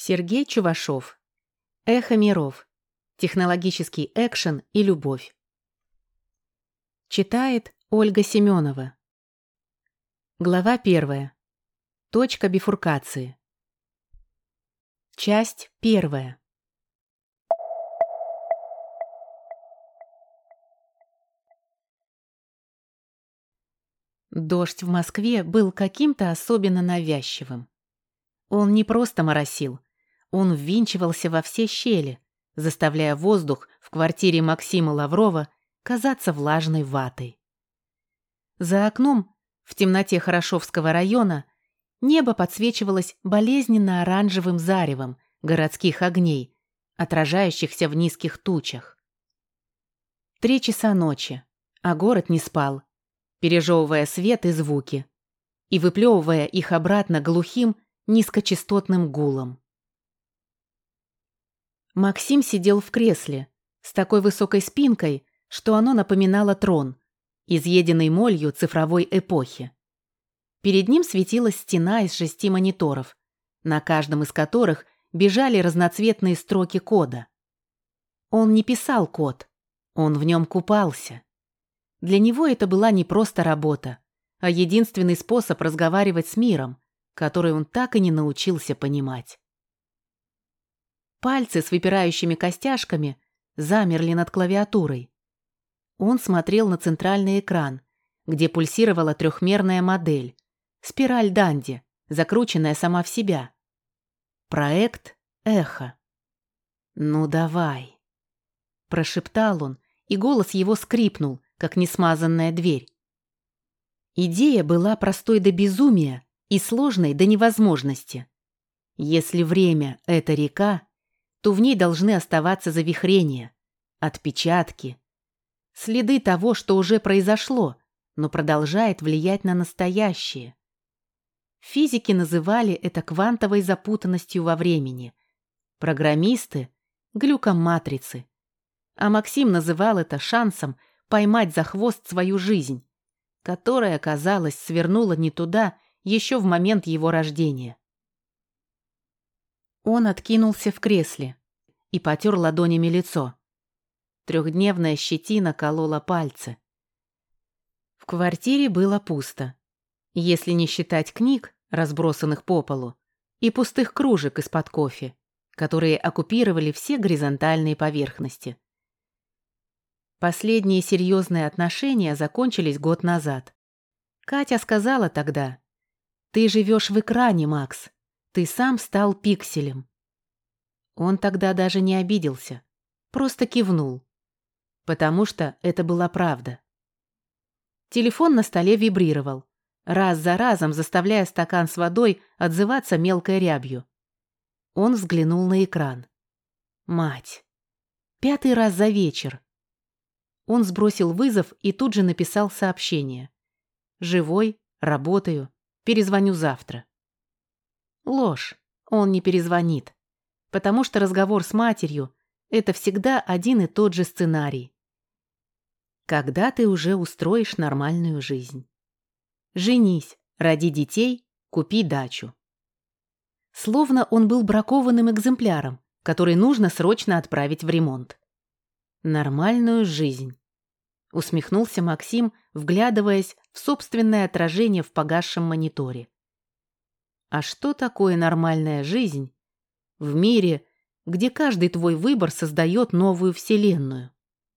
Сергей Чувашов. Эхо миров. Технологический экшен и любовь. Читает Ольга Семенова. Глава 1. Точка бифуркации. Часть 1. Дождь в Москве был каким-то особенно навязчивым. Он не просто моросил, он ввинчивался во все щели, заставляя воздух в квартире Максима Лаврова казаться влажной ватой. За окном, в темноте Хорошевского района, небо подсвечивалось болезненно-оранжевым заревом городских огней, отражающихся в низких тучах. 3 часа ночи, а город не спал, пережевывая свет и звуки, и выплевывая их обратно глухим, низкочастотным гулом. Максим сидел в кресле, с такой высокой спинкой, что оно напоминало трон, изъеденный молью цифровой эпохи. Перед ним светилась стена из 6 мониторов, на каждом из которых бежали разноцветные строки кода. Он не писал код, он в нем купался. Для него это была не просто работа, а единственный способ разговаривать с миром, который он так и не научился понимать. Пальцы с выпирающими костяшками замерли над клавиатурой. Он смотрел на центральный экран, где пульсировала трехмерная модель, спираль Данди, закрученная сама в себя. Проект «Эхо». «Ну давай», – прошептал он, и голос его скрипнул, как несмазанная дверь. Идея была простой до безумия и сложной до невозможности. Если время – это река, то в ней должны оставаться завихрения, отпечатки, следы того, что уже произошло, но продолжает влиять на настоящее. Физики называли это квантовой запутанностью во времени, программисты – глюком матрицы, а Максим называл это шансом поймать за хвост свою жизнь, которая, казалось, свернула не туда еще в момент его рождения. Он откинулся в кресле и потер ладонями лицо. Трехдневная щетина колола пальцы. В квартире было пусто, если не считать книг, разбросанных по полу, и пустых кружек из-под кофе, которые оккупировали все горизонтальные поверхности. Последние серьезные отношения закончились год назад. Катя сказала тогда: «Ты живешь в экране, Макс. Ты сам стал пикселем». Он тогда даже не обиделся, просто кивнул, потому что это была правда. Телефон на столе вибрировал, раз за разом заставляя стакан с водой отзываться мелкой рябью. Он взглянул на экран. Мать! 5-й раз за вечер. Он сбросил вызов и тут же написал сообщение. «Живой, работаю, перезвоню завтра». Ложь, он не перезвонит, потому что разговор с матерью – это всегда один и тот же сценарий. Когда ты уже устроишь нормальную жизнь? Женись, роди детей, купи дачу. Словно он был бракованным экземпляром, который нужно срочно отправить в ремонт. Нормальную жизнь. Усмехнулся Максим, вглядываясь в собственное отражение в погасшем мониторе. А что такое нормальная жизнь в мире, где каждый твой выбор создает новую вселенную?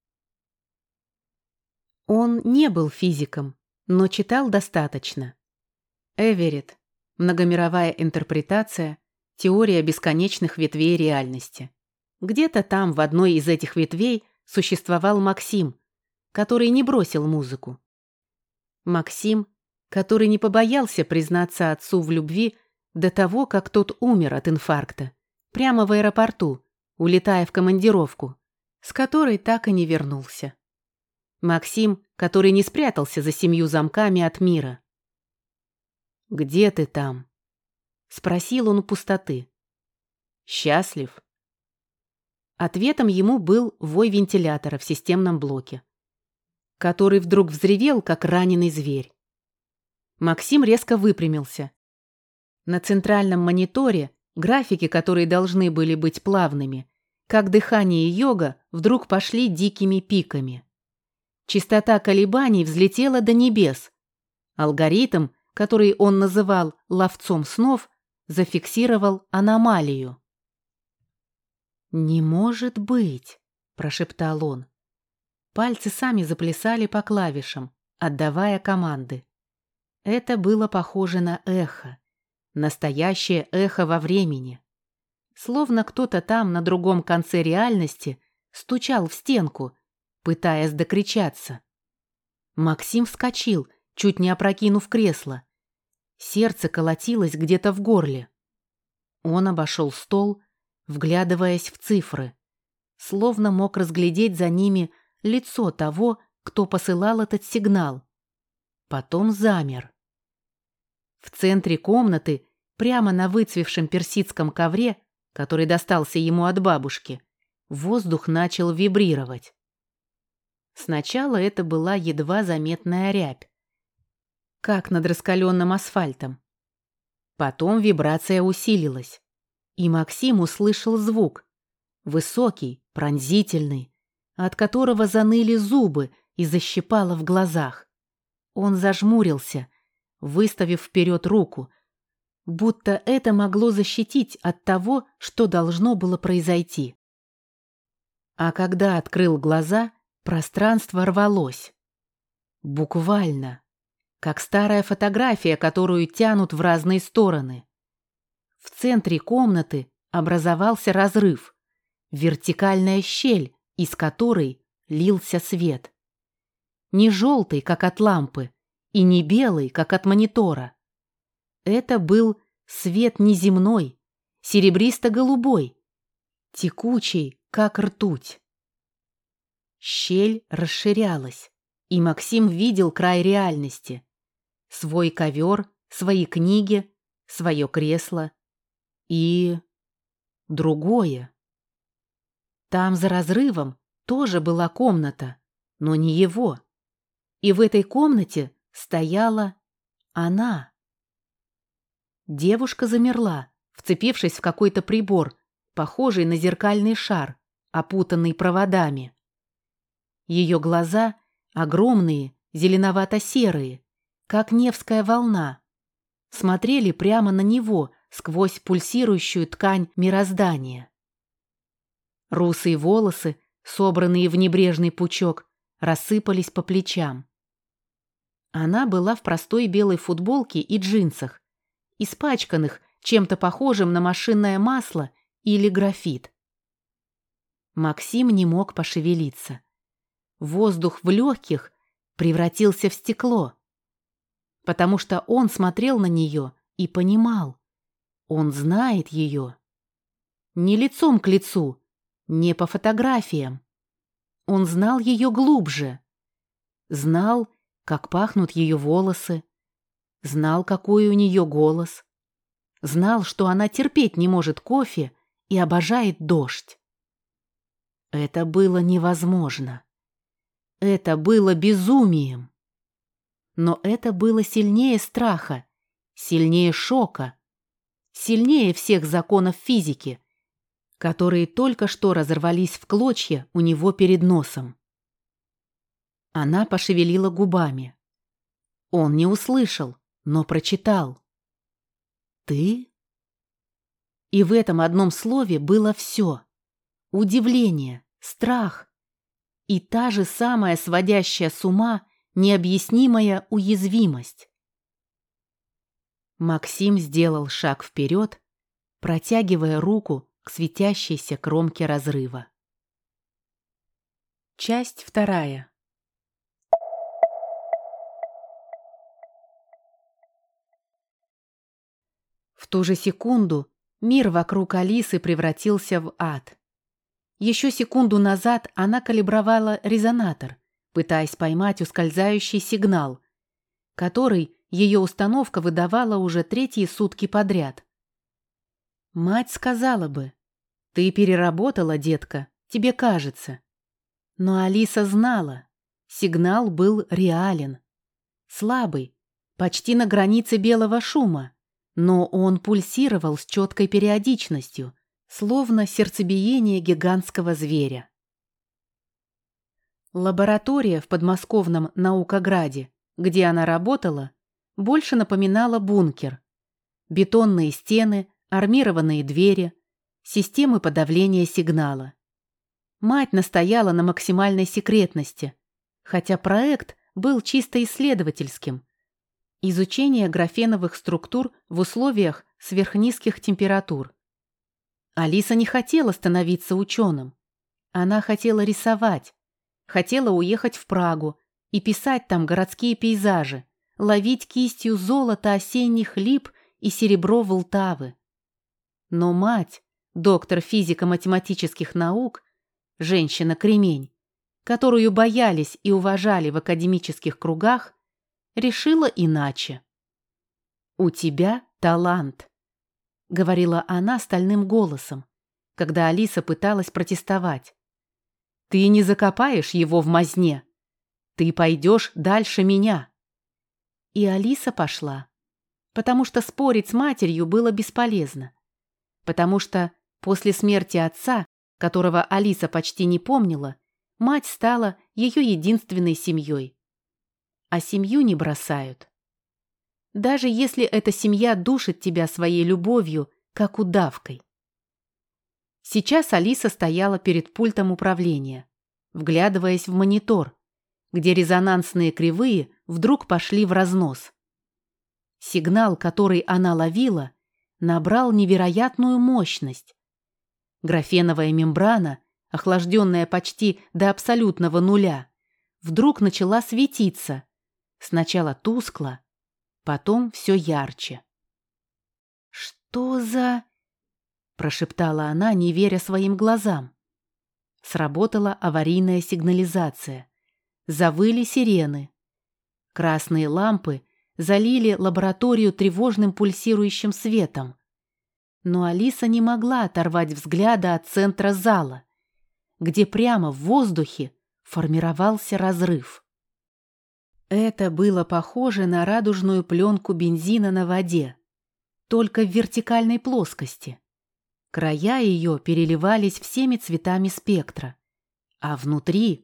Он не был физиком, но читал достаточно. Эверетт, многомировая интерпретация, теория бесконечных ветвей реальности. Где-то там, в одной из этих ветвей, существовал Максим, который не бросил музыку. Максим, который не побоялся признаться отцу в любви до того, как тот умер от инфаркта, прямо в аэропорту, улетая в командировку, с которой так и не вернулся. Максим, который не спрятался за 7 замками от мира. «Где ты там?» — спросил он у пустоты. «Счастлив?» Ответом ему был вой вентилятора в системном блоке, который вдруг взревел, как раненый зверь. Максим резко выпрямился. На центральном мониторе Графики, которые должны были быть плавными, как дыхание и йога, вдруг пошли дикими пиками. Частота колебаний взлетела до небес. Алгоритм, который он называл «ловцом снов», зафиксировал аномалию. «Не может быть!» – прошептал он. Пальцы сами заплясали по клавишам, отдавая команды. Это было похоже на эхо. Настоящее эхо во времени. Словно кто-то там, на другом конце реальности, стучал в стенку, пытаясь докричаться. Максим вскочил, чуть не опрокинув кресло. Сердце колотилось где-то в горле. Он обошел стол, вглядываясь в цифры, словно мог разглядеть за ними лицо того, кто посылал этот сигнал. Потом замер. В центре комнаты, прямо на выцвевшем персидском ковре, который достался ему от бабушки, воздух начал вибрировать. Сначала это была едва заметная рябь, как над раскаленным асфальтом. Потом вибрация усилилась, и Максим услышал звук, высокий, пронзительный, от которого заныли зубы и защипало в глазах. Он зажмурился, выставив вперед руку, будто это могло защитить от того, что должно было произойти. А когда открыл глаза, пространство рвалось. Буквально, как старая фотография, которую тянут в разные стороны. В центре комнаты образовался разрыв, вертикальная щель, из которой лился свет. Не желтый, как от лампы, и не белый, как от монитора. Это был свет неземной, серебристо-голубой, текучий, как ртуть. Щель расширялась, и Максим видел край реальности. Свой ковер, свои книги, свое кресло и другое. Там за разрывом тоже была комната, но не его. И в этой комнате стояла она. Девушка замерла, вцепившись в какой-то прибор, похожий на зеркальный шар, опутанный проводами. Ее глаза, огромные, зеленовато-серые, как Невская волна, смотрели прямо на него сквозь пульсирующую ткань мироздания. Русые волосы, собранные в небрежный пучок, рассыпались по плечам. Она была в простой белой футболке и джинсах, испачканных чем-то похожим на машинное масло или графит. Максим не мог пошевелиться. Воздух в легких превратился в стекло, потому что он смотрел на нее и понимал, он знает ее. Не лицом к лицу, не по фотографиям. Он знал ее глубже. Знал, как пахнут ее волосы. Знал, какой у нее голос. Знал, что она терпеть не может кофе и обожает дождь. Это было невозможно. Это было безумием. Но это было сильнее страха, сильнее шока, сильнее всех законов физики, которые только что разорвались в клочья у него перед носом. Она пошевелила губами. Он не услышал, но прочитал. «Ты?» И в этом одном слове было все. Удивление, страх и та же самая сводящая с ума необъяснимая уязвимость. Максим сделал шаг вперед, протягивая руку к светящейся кромке разрыва. Часть 2. В ту же секунду мир вокруг Алисы превратился в ад. Еще секунду назад она калибровала резонатор, пытаясь поймать ускользающий сигнал, который ее установка выдавала уже 3 сутки подряд. Мать сказала бы: «Ты переработала, детка, тебе кажется». Но Алиса знала, сигнал был реален, слабый, почти на границе белого шума, Но он пульсировал с четкой периодичностью, словно сердцебиение гигантского зверя. Лаборатория в подмосковном Наукограде, где она работала, больше напоминала бункер. Бетонные стены, армированные двери, системы подавления сигнала. Мать настояла на максимальной секретности, хотя проект был чисто исследовательским. Изучение графеновых структур в условиях сверхнизких температур. Алиса не хотела становиться ученым. Она хотела рисовать, хотела уехать в Прагу и писать там городские пейзажи, ловить кистью золото осенних лип и серебро Волтавы. Но мать, доктор физико-математических наук, женщина-кремень, которую боялись и уважали в академических кругах, решила иначе. «У тебя талант», — говорила она стальным голосом, когда Алиса пыталась протестовать. «Ты не закопаешь его в мазне. Ты пойдешь дальше меня». И Алиса пошла, потому что спорить с матерью было бесполезно, потому что после смерти отца, которого Алиса почти не помнила, мать стала ее единственной семьей. А семью не бросают. Даже если эта семья душит тебя своей любовью, как удавкой. Сейчас Алиса стояла перед пультом управления, вглядываясь в монитор, где резонансные кривые вдруг пошли в разнос. Сигнал, который она ловила, набрал невероятную мощность. Графеновая мембрана, охлажденная почти до абсолютного нуля, вдруг начала светиться, сначала тускло, потом все ярче. «Что за...» – прошептала она, не веря своим глазам. Сработала аварийная сигнализация. Завыли сирены. Красные лампы залили лабораторию тревожным пульсирующим светом. Но Алиса не могла оторвать взгляда от центра зала, где прямо в воздухе формировался разрыв. Это было похоже на радужную пленку бензина на воде, только в вертикальной плоскости. Края ее переливались всеми цветами спектра, а внутри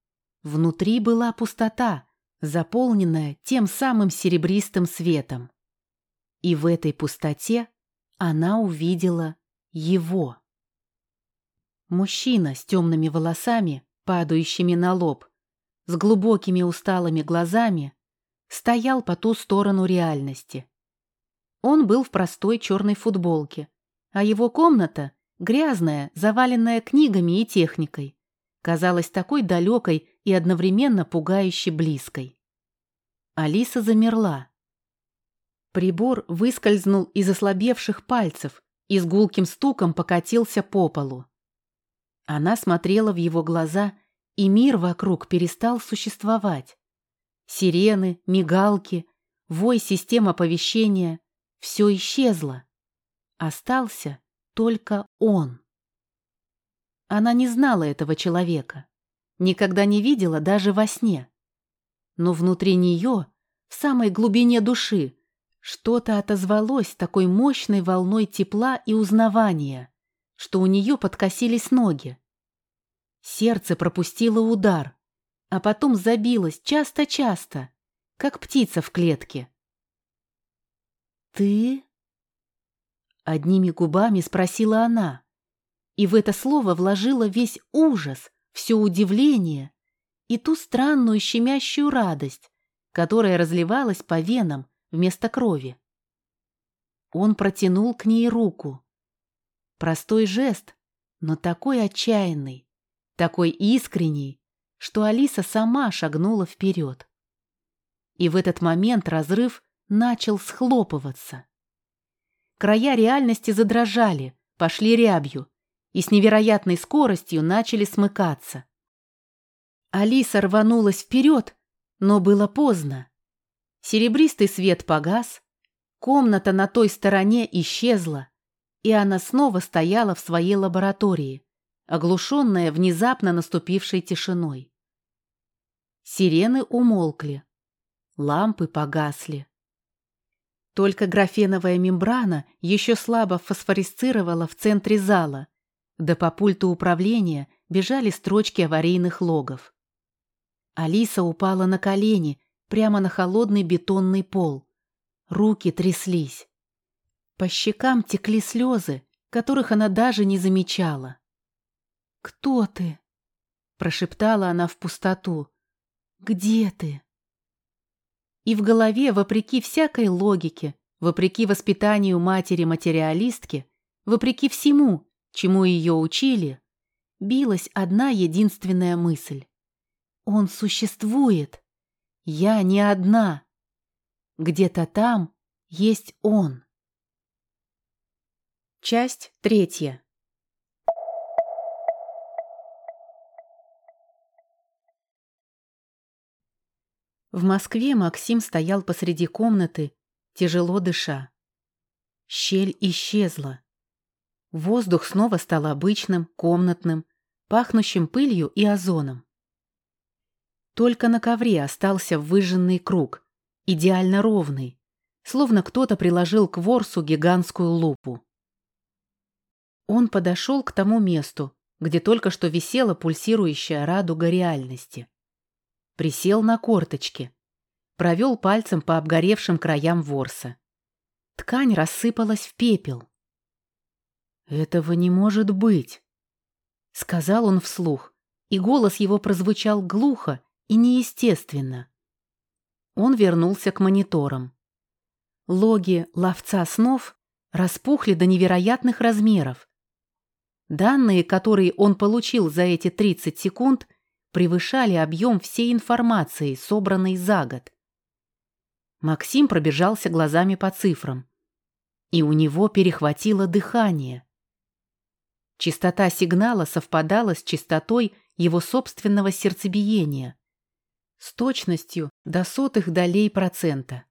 была пустота, заполненная тем самым серебристым светом. И в этой пустоте она увидела его. Мужчина с темными волосами, падающими на лоб, с глубокими усталыми глазами, стоял по ту сторону реальности. Он был в простой черной футболке, а его комната, грязная, заваленная книгами и техникой, казалась такой далекой и одновременно пугающе близкой. Алиса замерла. Прибор выскользнул из ослабевших пальцев и с гулким стуком покатился по полу. Она смотрела в его глаза, и мир вокруг перестал существовать. Сирены, мигалки, вой систем оповещения — все исчезло. Остался только он. Она не знала этого человека, никогда не видела даже во сне. Но внутри нее, в самой глубине души, что-то отозвалось такой мощной волной тепла и узнавания, что у нее подкосились ноги. Сердце пропустило удар, а потом забилось часто-часто, как птица в клетке. «Ты?» — одними губами спросила она, и в это слово вложила весь ужас, все удивление и ту странную щемящую радость, которая разливалась по венам вместо крови. Он протянул к ней руку. Простой жест, но такой отчаянный, такой искренний, что Алиса сама шагнула вперед. И в этот момент разрыв начал схлопываться. Края реальности задрожали, пошли рябью и с невероятной скоростью начали смыкаться. Алиса рванулась вперед, но было поздно. Серебристый свет погас, комната на той стороне исчезла, и она снова стояла в своей лаборатории, оглушенная внезапно наступившей тишиной. Сирены умолкли, лампы погасли. Только графеновая мембрана еще слабо фосфорисцировала в центре зала, да по пульту управления бежали строчки аварийных логов. Алиса упала на колени прямо на холодный бетонный пол. Руки тряслись. По щекам текли слезы, которых она даже не замечала. «Кто ты?» – прошептала она в пустоту. «Где ты?» И в голове, вопреки всякой логике, вопреки воспитанию матери-материалистки, вопреки всему, чему ее учили, билась одна единственная мысль. «Он существует. Я не одна. Где-то там есть он». Часть 3. В Москве Максим стоял посреди комнаты, тяжело дыша. Щель исчезла. Воздух снова стал обычным, комнатным, пахнущим пылью и озоном. Только на ковре остался выжженный круг, идеально ровный, словно кто-то приложил к ворсу гигантскую лупу. Он подошел к тому месту, где только что висела пульсирующая радуга реальности. Присел на корточки, провел пальцем по обгоревшим краям ворса. Ткань рассыпалась в пепел. «Этого не может быть», — сказал он вслух, и голос его прозвучал глухо и неестественно. Он вернулся к мониторам. Логи ловца снов распухли до невероятных размеров. Данные, которые он получил за эти 30 секунд, превышали объем всей информации, собранной за год. Максим пробежался глазами по цифрам, и у него перехватило дыхание. Частота сигнала совпадала с частотой его собственного сердцебиения, с точностью до сотых долей процента.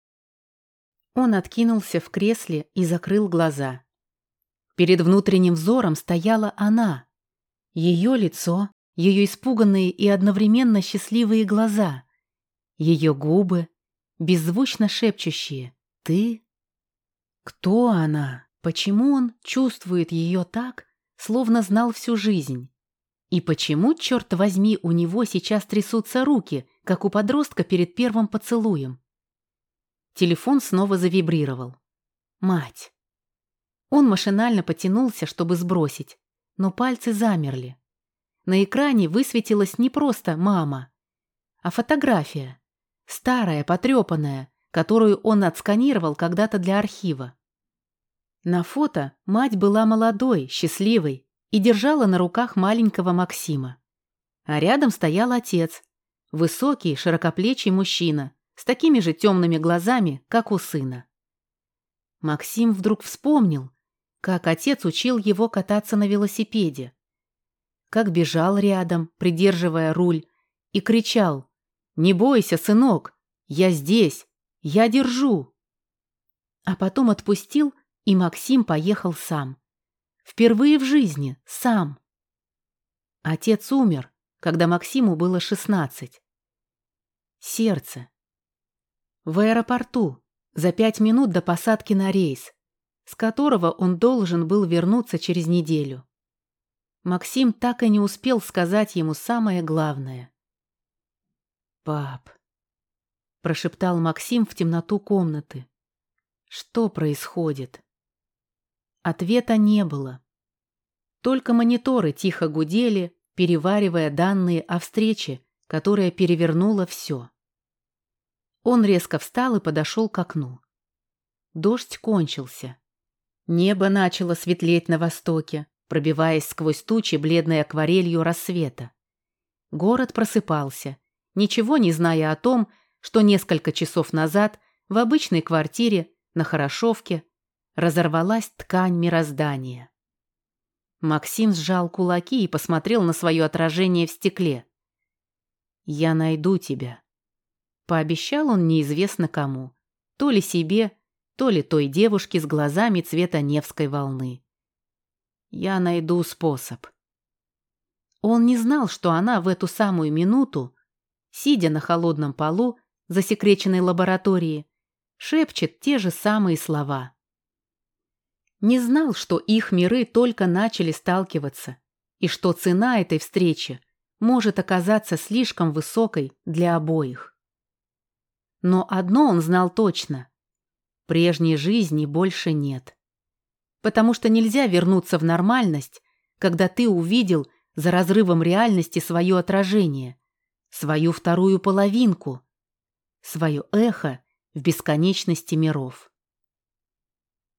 Он откинулся в кресле и закрыл глаза. Перед внутренним взором стояла она, ее лицо, ее испуганные и одновременно счастливые глаза, ее губы, беззвучно шепчущие «ты?». Кто она? Почему он чувствует ее так, словно знал всю жизнь? И почему, черт возьми, у него сейчас трясутся руки, как у подростка перед первым поцелуем? Телефон снова завибрировал. Мать. Он машинально потянулся, чтобы сбросить, но пальцы замерли. На экране высветилась не просто «мама», а фотография, старая, потрепанная, которую он отсканировал когда-то для архива. На фото мать была молодой, счастливой и держала на руках маленького Максима. А рядом стоял отец, высокий, широкоплечий мужчина, с такими же темными глазами, как у сына. Максим вдруг вспомнил, как отец учил его кататься на велосипеде, как бежал рядом, придерживая руль, и кричал: «Не бойся, сынок, я здесь, я держу». А потом отпустил, и Максим поехал сам. Впервые в жизни сам. Отец умер, когда Максиму было 16. Сердце. В аэропорту, за 5 минут до посадки на рейс, с которого он должен был вернуться через неделю. Максим так и не успел сказать ему самое главное. «Пап», — прошептал Максим в темноту комнаты. «Что происходит?» Ответа не было. Только мониторы тихо гудели, переваривая данные о встрече, которая перевернула все. Он резко встал и подошел к окну. Дождь кончился. Небо начало светлеть на востоке, пробиваясь сквозь тучи бледной акварелью рассвета. Город просыпался, ничего не зная о том, что несколько часов назад в обычной квартире на Хорошовке разорвалась ткань мироздания. Максим сжал кулаки и посмотрел на свое отражение в стекле. «Я найду тебя», — пообещал он неизвестно кому, то ли себе, то ли той девушке с глазами цвета Невской волны. «Я найду способ». Он не знал, что она в эту самую минуту, сидя на холодном полу засекреченной лаборатории, шепчет те же самые слова. Не знал, что их миры только начали сталкиваться, и что цена этой встречи может оказаться слишком высокой для обоих. Но одно он знал точно: прежней жизни больше нет. Потому что нельзя вернуться в нормальность, когда ты увидел за разрывом реальности свое отражение, свою вторую половинку, свое эхо в бесконечности миров.